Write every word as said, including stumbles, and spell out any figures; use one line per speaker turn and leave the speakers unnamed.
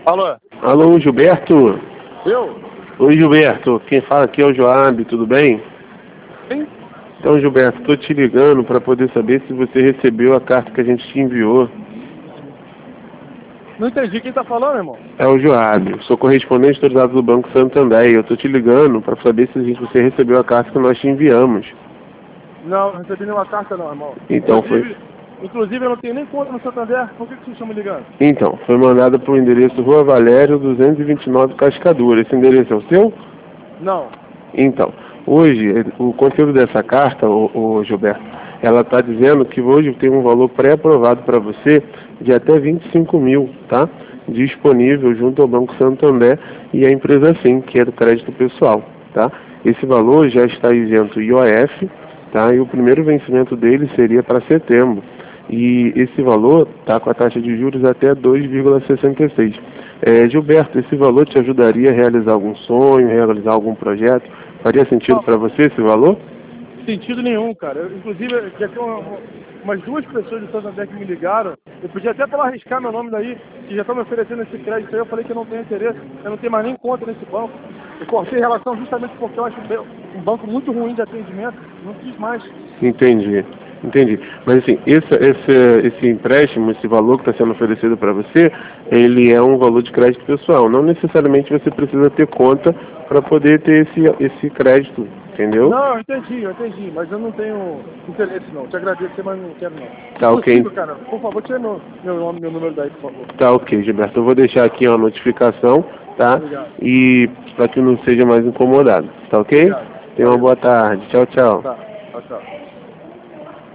Alô?
Alô, Gilberto?
Eu?
Oi, Gilberto. Quem fala aqui é o Joab, tudo bem?
Sim?
Então, Gilberto, estou te ligando para poder saber se você recebeu a carta que a gente te enviou.
Não entendi quem tá falando, irmão.
É o Joab, sou correspondente autorizado do Banco Santander e eu estou te ligando para saber se a gente- você recebeu a carta que nós te enviamos.
Não, não recebi nenhuma carta não, irmão.
Então, foi,
Inclusive, inclusive eu não tenho nem conta no Santander. Por que, que vocês estão me ligando?
então, foi mandada para o endereço Rua Valério duzentos e vinte e nove Cascadura. Esse endereço é o seu?
Não.
Então, hoje, ele- o conteúdo dessa carta, o, o Gilberto, ela está dizendo que hoje tem um valor pré-aprovado para você de até vinte e cinco mil, tá? Disponível junto ao Banco Santander e a empresa Sim, que é do crédito pessoal, tá? Esse valor já está isento I O F, tá? E o primeiro vencimento dele seria para setembro. E esse valor está com a taxa de juros até dois vírgula sessenta e seis. É, Gilberto, esse valor te ajudaria a realizar algum sonho, realizar algum projeto? Faria sentido
Não,
para você esse valor?
sentido nenhum, cara. Eu, inclusive, já tem uma- uma- umas duas pessoas do Santander que me ligaram. Eu podia até para arriscar meu nome daí, que já estão me oferecendo esse crédito aí. Eu falei que eu não tenho interesse, eu não tenho mais nem conta nesse banco. Eu cortei relação justamente porque eu acho um banco muito ruim de atendimento. Não quis mais.
Entendi, entendi. Mas assim, esse, esse, esse empréstimo, esse valor que está sendo oferecido para você, ele é um valor de crédito pessoal. Não necessariamente você precisa ter conta para poder ter esse, esse crédito, entendeu?
Não, eu entendi, eu entendi, mas eu não tenho interesse não. Te agradeço, mas não quero não.
Tá
Se
ok.
possível, cara, por favor, tira meu, meu nome, meu número daí, por favor.
Tá ok, Gilberto. Eu vou deixar aqui uma notificação, tá?
Obrigado.
E para que não seja mais incomodado, tá ok?
Obrigado.
Tenha uma
Valeu.
boa tarde. Tchau, tchau.
Tá, tchau, tchau.